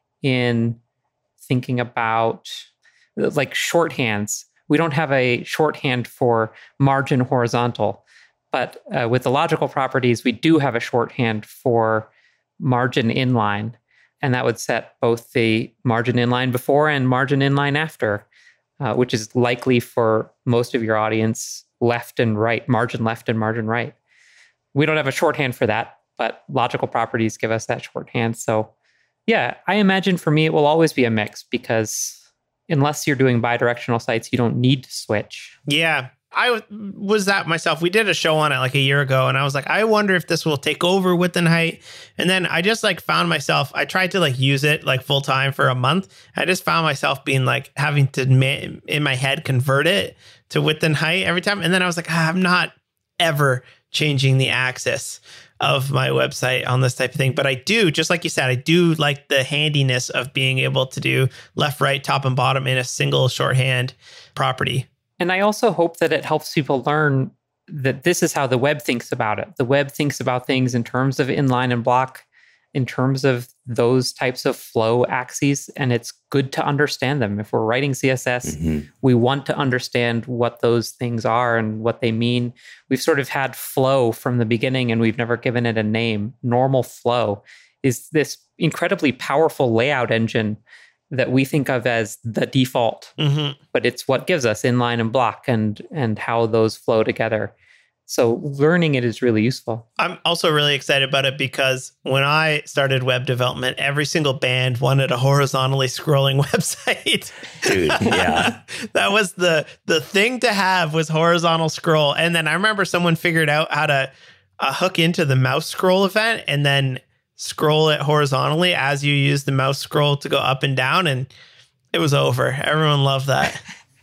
in thinking about like shorthands. We don't have a shorthand for margin horizontal, but uh, with the logical properties, we do have a shorthand for margin inline. And that would set both the margin inline before and margin inline after. Uh, which is likely for most of your audience, left and right, margin left and margin right. We don't have a shorthand for that, but logical properties give us that shorthand. So yeah, I imagine for me, it will always be a mix because unless you're doing bidirectional sites, you don't need to switch. Yeah, I w- was that myself. We did a show on it like a year ago, and I was like, I wonder if this will take over width and height. And then I just like found myself, I tried to like use it like full time for a month. I just found myself being like having to ma- in my head convert it to width and height every time. And then I was like, ah, I'm not ever changing the axis of my website on this type of thing. But I do, just like you said, I do like the handiness of being able to do left, right, top, and bottom in a single shorthand property. And I also hope that it helps people learn that this is how the web thinks about it. The web thinks about things in terms of inline and block, in terms of those types of flow axes, and it's good to understand them. If we're writing C S S, mm-hmm. we want to understand what those things are and what they mean. We've sort of had flow from the beginning, and we've never given it a name. Normal flow is this incredibly powerful layout engine that we think of as the default, mm-hmm. but it's what gives us inline and block and and how those flow together. So learning it is really useful. I'm also really excited about it because when I started web development, every single band wanted a horizontally scrolling website. Dude, yeah. That was the the thing to have was horizontal scroll. And then I remember someone figured out how to uh, hook into the mouse scroll event and then scroll it horizontally as you use the mouse scroll to go up and down, and it was over. Everyone loved that.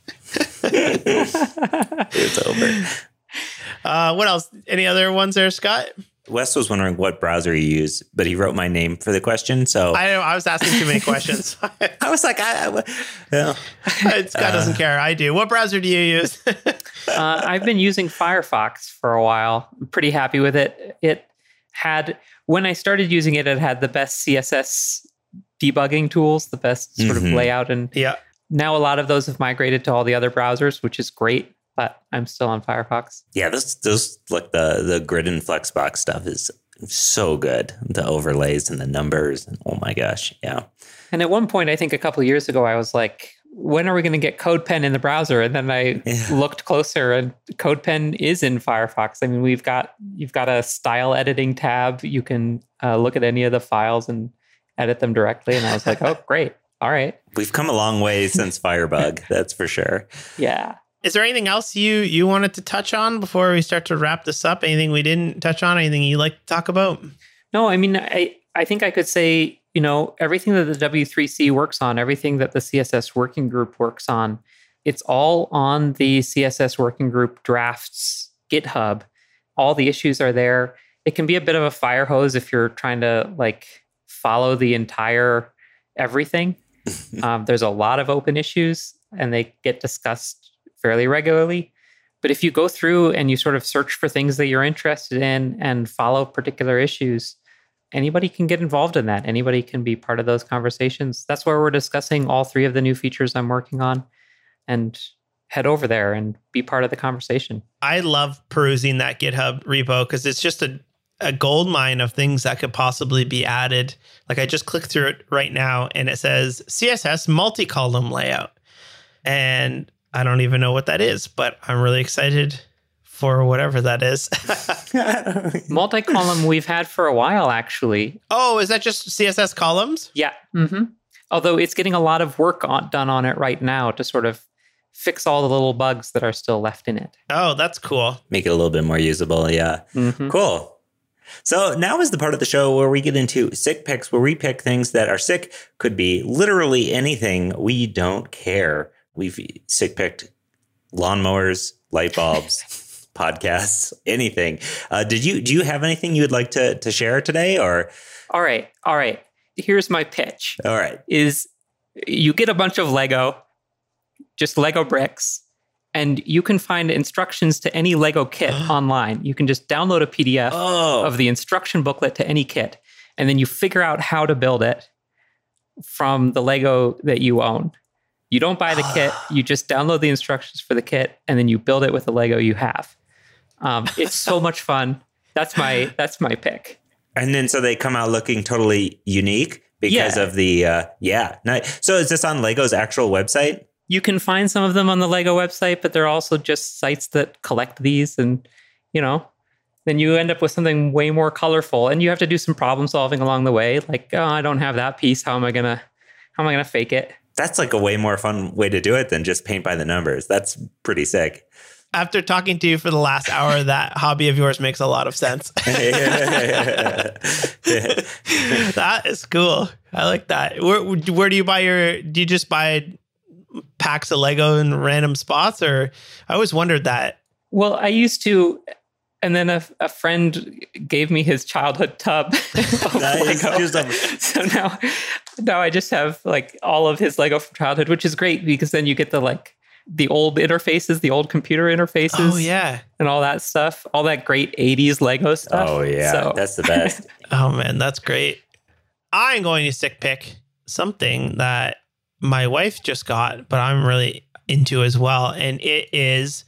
It's over. Uh, what else? Any other ones there, Scott? Wes was wondering what browser you use, but he wrote my name for the question. So I know I was asking too many questions. I was like, I, I yeah. Scott uh, doesn't care. I do. What browser do you use? uh, I've been using Firefox for a while. I'm pretty happy with it. It had, when I started using it, it had the best C S S debugging tools, the best sort mm-hmm. of layout. And yeah. now a lot of those have migrated to all the other browsers, which is great, but I'm still on Firefox. Yeah, this, this like the, the grid and Flexbox stuff is so good. The overlays and the numbers. And oh my gosh. Yeah. And at one point, I think a couple of years ago, I was like, when are we going to get CodePen in the browser? And then I yeah. looked closer, and CodePen is in Firefox. I mean, we've got you've got a style editing tab. You can uh, look at any of the files and edit them directly. And I was like, oh, great. All right. We've come a long way since Firebug. That's for sure. Yeah. Is there anything else you you wanted to touch on before we start to wrap this up? Anything we didn't touch on? Anything you like to talk about? No, I mean, I, I think I could say, you know, everything that the W three C works on, everything that the C S S working group works on, it's all on the C S S working group drafts GitHub. All the issues are there. It can be a bit of a fire hose if you're trying to like follow the entire everything. um, there's a lot of open issues and they get discussed fairly regularly. But if you go through and you sort of search for things that you're interested in and follow particular issues, anybody can get involved in that. Anybody can be part of those conversations. That's where we're discussing all three of the new features I'm working on. And head over there and be part of the conversation. I love perusing that GitHub repo because it's just a, a gold mine of things that could possibly be added. Like I just clicked through it right now and it says C S S multi-column layout. And I don't even know what that is, but I'm really excited for whatever that is. Multi-column we've had for a while, actually. Oh, is that just C S S columns? Yeah. Mm-hmm. Although it's getting a lot of work on, done on it right now to sort of fix all the little bugs that are still left in it. Oh, that's cool. Make it a little bit more usable. Yeah. Mm-hmm. Cool. So now is the part of the show where we get into sick picks, where we pick things that are sick. Could be literally anything. We don't care. We've sick picked lawnmowers, light bulbs, podcasts, anything. Uh, did you do you have anything you would like to to share today? Or all right, all right. Here's my pitch. All right, is you get a bunch of Lego, just Lego bricks, and you can find instructions to any Lego kit online. You can just download a P D F oh. of the instruction booklet to any kit, and then you figure out how to build it from the Lego that you own. You don't buy the kit, you just download the instructions for the kit, and then you build it with the Lego you have. Um, it's so much fun. That's my that's my pick. And then so they come out looking totally unique because yeah. of the, uh, yeah. Nice. So is this on Lego's actual website? You can find some of them on the Lego website, but they're also just sites that collect these. And, you know, then you end up with something way more colorful. And you have to do some problem solving along the way. Like, oh, I don't have that piece. How am I going to, how am I going to fake it? That's like a way more fun way to do it than just paint by the numbers. That's pretty sick. After talking to you for the last hour, that hobby of yours makes a lot of sense. That is cool. I like that. Where, where do you buy your, do you just buy packs of Lego in random spots? Or I always wondered that. Well, I used to, and then a, a friend gave me his childhood tub of nice. Lego. So now, now I just have like all of his Lego from childhood, which is great because then you get the like, the old interfaces, the old computer interfaces. Oh, yeah. And all that stuff. All that great eighties Lego stuff. Oh, yeah. So. That's the best. Oh, man. That's great. I'm going to stick pick something that my wife just got, but I'm really into as well. And it is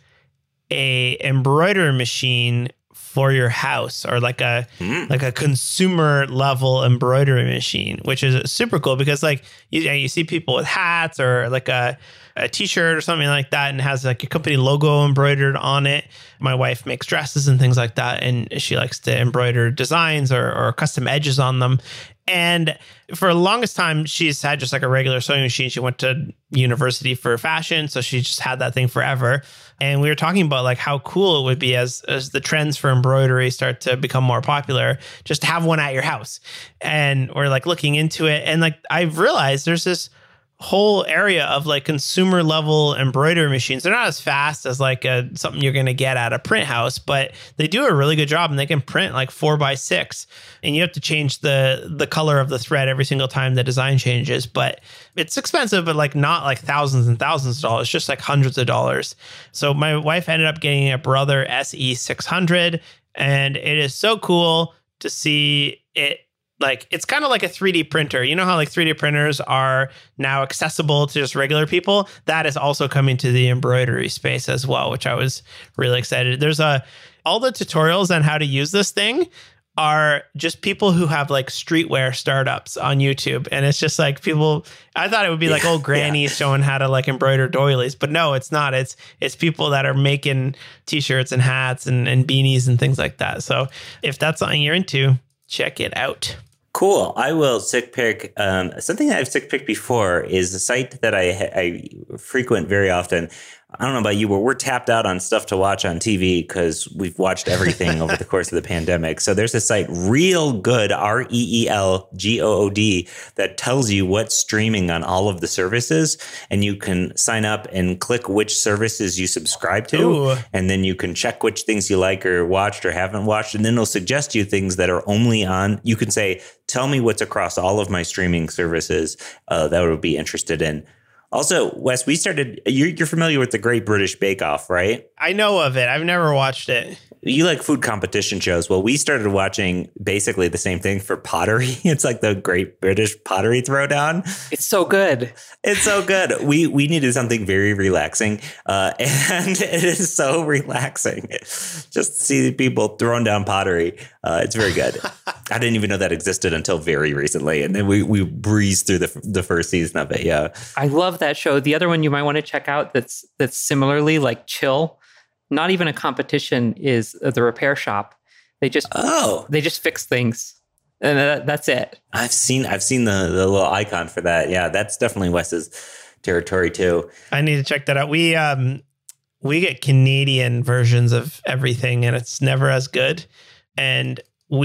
a embroidery machine for your house, or like a mm. like a consumer level embroidery machine, which is super cool because like you, you see people with hats or like a, a t-shirt or something like that and it has like a company logo embroidered on it. My wife makes dresses and things like that, and she likes to embroider designs or, or custom edges on them. And for the longest time, she's had just like a regular sewing machine. She went to university for fashion, so she just had that thing forever. And we were talking about like how cool it would be as as the trends for embroidery start to become more popular, just to have one at your house. And we're like looking into it, and like I've realized there's this whole area of like consumer level embroidery machines. They're not as fast as like a, something you're going to get at a print house, but they do a really good job, and they can print like four by six, and you have to change the the color of the thread every single time the design changes. But it's expensive, but like not like thousands and thousands of dollars, just like hundreds of dollars. So my wife ended up getting a Brother S E six hundred, and it is so cool to see it. Like, it's kind of like a three D printer. You know how like three D printers are now accessible to just regular people? That is also coming to the embroidery space as well, which I was really excited. There's a, all the tutorials on how to use this thing are just people who have like streetwear startups on YouTube. And it's just like people, I thought it would be like yeah, old grannies yeah. showing how to like embroider doilies, but no, it's not. It's, it's people that are making t-shirts and hats and, and beanies and things like that. So if that's something you're into, check it out. Cool. I will sick pick. Um, something that I've sick picked before is a site that I, I frequent very often. I don't know about you, but we're tapped out on stuff to watch on T V because we've watched everything over the course of the pandemic. So there's a site, Real Good, R E E L G O O D, that tells you what's streaming on all of the services. And you can sign up and click which services you subscribe to. Ooh. And then you can check which things you like or watched or haven't watched. And then it'll suggest you things that are only on. You can say, tell me what's across all of my streaming services uh, that I would be interested in. Also, Wes, we started, you're, you're familiar with the Great British Bake Off, right? I know of it. I've never watched it. You like food competition shows. Well, we started watching basically the same thing for pottery. It's like the Great British Pottery Throwdown. It's so good. It's so good. We we needed something very relaxing. Uh, and it is so relaxing. Just to see people throwing down pottery. Uh, it's very good. I didn't even know that existed until very recently. And then we, we breezed through the the first season of it. Yeah. I love that show. The other one you might want to check out that's that's similarly like chill. Not even a competition is The Repair Shop. They just oh they just fix things, and that, that's it. I've seen I've seen the the little icon for that. Yeah, that's definitely Wes's territory too. I need to check that out. We um we get Canadian versions of everything, and it's never as good. And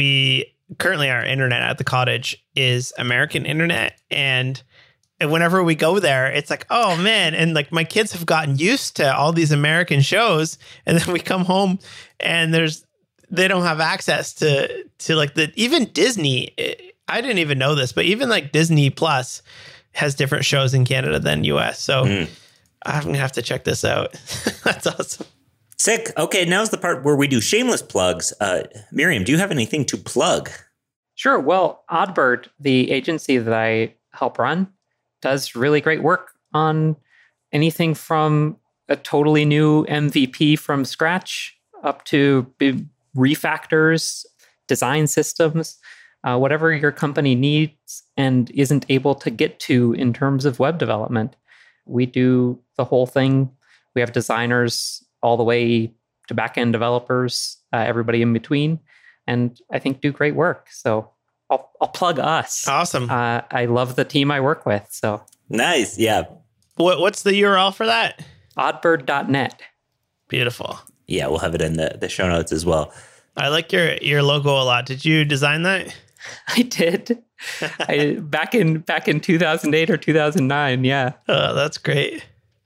we currently our internet at the cottage is American internet, and And whenever we go there, it's like, oh, man. And like my kids have gotten used to all these American shows. And then we come home and there's they don't have access to to like the even Disney. I didn't even know this, but even like Disney Plus has different shows in Canada than U S. So mm. I'm going to have to check this out. That's awesome. Sick. OK, now's the part where we do shameless plugs. Uh, Miriam, do you have anything to plug? Sure. Well, Oddbird, the agency that I help run, does really great work on anything from a totally new M V P from scratch up to big refactors, design systems, uh, whatever your company needs and isn't able to get to in terms of web development. We do the whole thing. We have designers all the way to back-end developers, uh, everybody in between, and I think do great work. So I'll, I'll plug us. Awesome. Uh, I love the team I work with. So nice. Yeah. What What's the U R L for that? oddbird dot net. Beautiful. Yeah, we'll have it in the, the show notes as well. I like your your logo a lot. Did you design that? I did. I, back in back in two thousand eight or two thousand nine. Yeah. Oh, that's great.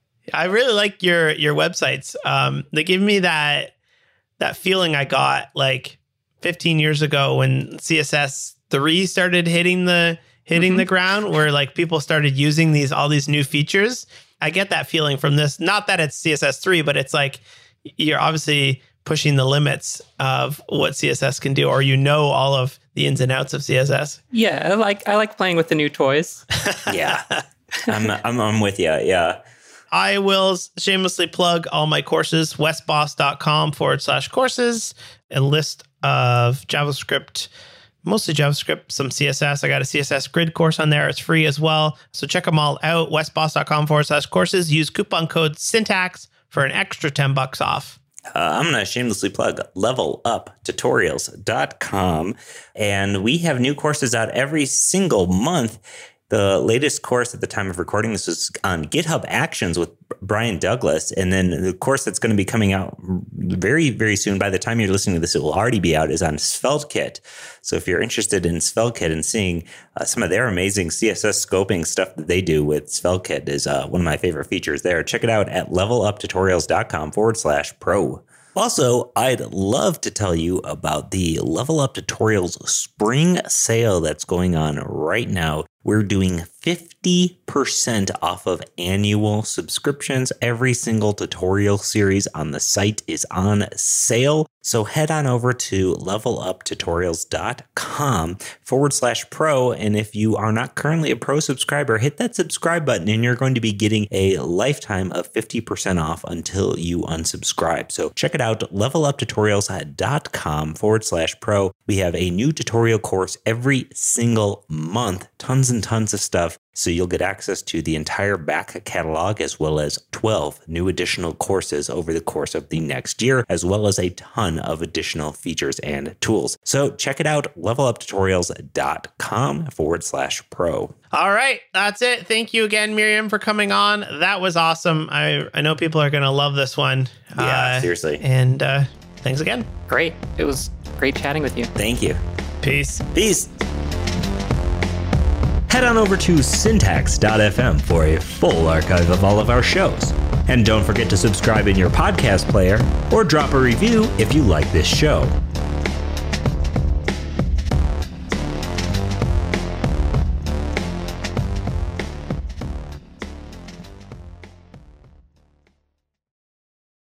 I really like your your websites. Um, they give me that that feeling I got like fifteen years ago when C S S three started hitting the hitting mm-hmm. the ground, where like people started using these all these new features. I get that feeling from this. Not that it's C S S three, but it's like you're obviously pushing the limits of what C S S can do, or you know all of the ins and outs of C S S. Yeah, I like I like playing with the new toys. Yeah, I'm, I'm I'm with you. Yeah. I will shamelessly plug all my courses, wesboss.com forward slash courses, a list of JavaScript, mostly JavaScript, some C S S. I got a C S S grid course on there. It's free as well. So check them all out. wesboss.com forward slash courses. Use coupon code syntax for an extra ten bucks off. Uh, I'm going to shamelessly plug level up tutorials dot com. And we have new courses out every single month. The latest course at the time of recording this is on GitHub Actions with Brian Douglas. And then the course that's going to be coming out very, very soon, by the time you're listening to this, it will already be out, is on SvelteKit. So if you're interested in SvelteKit and seeing uh, some of their amazing C S S scoping stuff that they do with SvelteKit is uh, one of my favorite features there. Check it out at level up tutorials dot com forward slash pro. Also, I'd love to tell you about the Level Up Tutorials spring sale that's going on right now. We're doing fifty percent off of annual subscriptions. Every single tutorial series on the site is on sale. So head on over to level up tutorials dot com forward slash pro. And if you are not currently a pro subscriber, hit that subscribe button and you're going to be getting a lifetime of fifty percent off until you unsubscribe. So check it out, level up tutorials dot com forward slash pro. We have a new tutorial course every single month. Tons and tons of stuff. So you'll get access to the entire back catalog as well as twelve new additional courses over the course of the next year, as well as a ton of additional features and tools. So check it out, leveluptutorials.com forward slash pro. All right, that's it. Thank you again, Miriam, for coming on. That was awesome. I, I know people are going to love this one. Yeah, uh, seriously. And uh, thanks again. Great. It was great chatting with you. Thank you. Peace. Peace. Head on over to syntax dot f m for a full archive of all of our shows. And don't forget to subscribe in your podcast player or drop a review if you like this show.